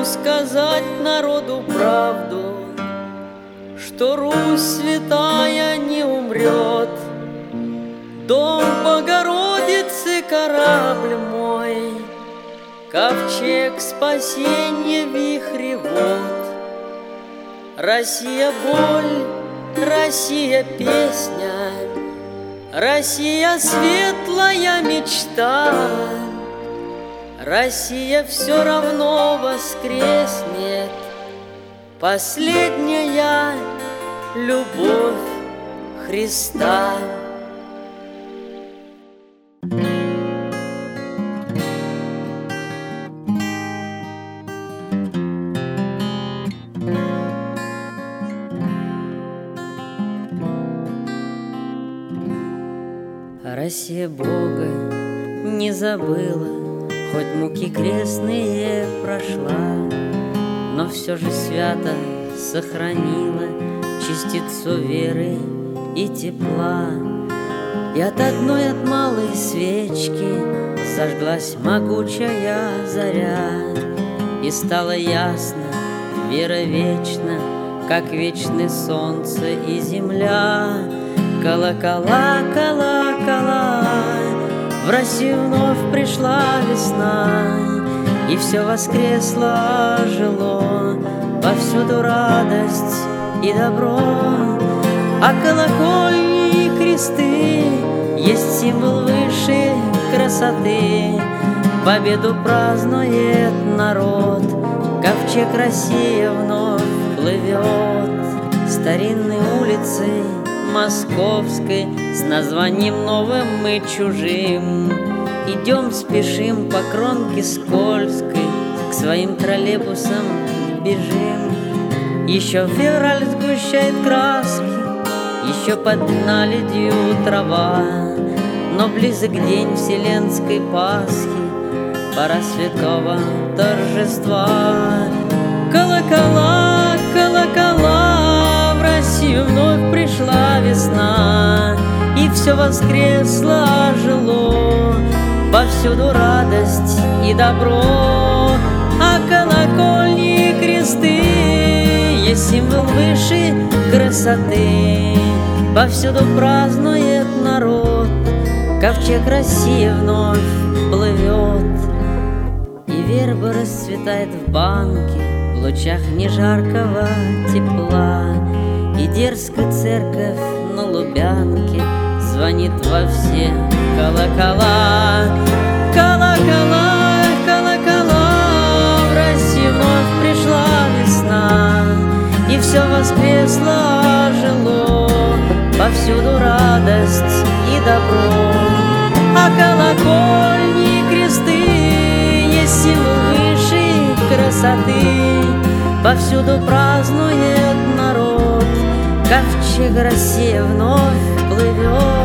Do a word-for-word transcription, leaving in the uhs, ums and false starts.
хочу сказать народу правду, что Русь святая не умрет. Дом Богородицы, корабль мой, ковчег спасенья, вихревод. Россия боль, Россия песня, Россия светлая мечта. Россия все равно воскреснет, последняя любовь Христа. Россия Бога не забыла, хоть муки крестные прошла, но все же свято сохранила частицу веры и тепла. И от одной, от малой свечки зажглась могучая заря, и стало ясно, вера вечна, как вечны солнце и земля. Колокола, колокола, в Россию вновь пришла весна, и все воскресло, жило, повсюду радость и добро. А колокольни и кресты есть символ высшей красоты. Победу празднует народ, ковчег Россия вновь плывет. Старинные улицы Московской с названием новым мы чужим идем, спешим по кромке скользкой, к своим троллейбусам бежим. Еще февраль сгущает краски, еще под наледью трава, но близок день вселенской Пасхи, пора святого торжества. Колокола, колокола, в Россию вновь пришла весна, и все воскресло, ожило, повсюду радость и добро. А колокольни и кресты есть символ высшей красоты. Повсюду празднует народ, ковчег России вновь плывет. И верба расцветает в банке в лучах нежаркого тепла, и дерзкая церковь на Лубянке звонит во все колокола. Колокола, колокола, в Россию вновь пришла весна, и все воскресло, ожило, повсюду радость и добро. А колокольни и кресты есть символ высшей красоты. Повсюду празднует народ, ковчег Россия вновь плывет.